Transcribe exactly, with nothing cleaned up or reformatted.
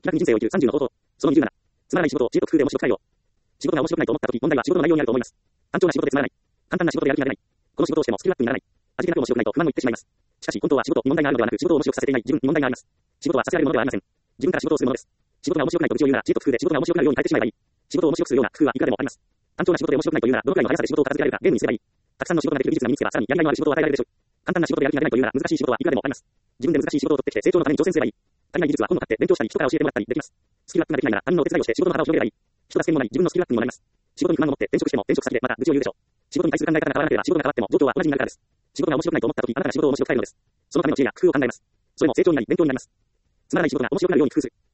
気楽に人生を生きるさんじゅうの方法。そのにじゅうなな。つまらない仕事を知恵と工夫で面白く変えよう。仕事が面白くないと思ったとき、問題は仕事の内容にあると思います。単調な仕事でつまらない。簡単な仕事でやる気が出ない。この仕事をしてもスキルアップにならない。味気なく面白くないと不満を言ってしまいます。しかし本当は仕事に問題があるのではなく、仕事を面白くさせていない自分に問題があります。仕事はさせられるものではありません。自分から仕事をするものです。仕事が面白くないと愚痴を言うなら、知恵と工夫で仕事が面白くなるように変えてしまえばいい。仕事を面白くするような工夫はいくらでもあります。単調な仕事で面白くないというなら、どのくらいの速さで仕事を片付けられるかゲームにすればいい。たくさんの仕事ができる技術が身につけば、さらにやりがいのある仕事を与えられるでしょう。簡単な仕事でやる気が出ないというなら、難しい仕事はいくらでもあります。自分で難しい仕事を取ってきて成長のために挑戦すればいい。足りない技術は本を買って勉強したり人から教えてもらったりできます。スキルアップができないなら他人のお手伝いをして仕事の幅を広げればいい。人助けもない自分のスキルアップにもなります。仕事に不満を持って転職しても転職先でまた愚痴を言うでしょう。仕事に対する考え方が変わらなければ仕事が変わっても状況は同じになるからです。仕事が面白くないと思ったとき、あなたが仕事を面白く変えるのです。そのための知恵や工夫を考えます。それも成長になり勉強になります。つまらない仕事が面白くなるように工夫する。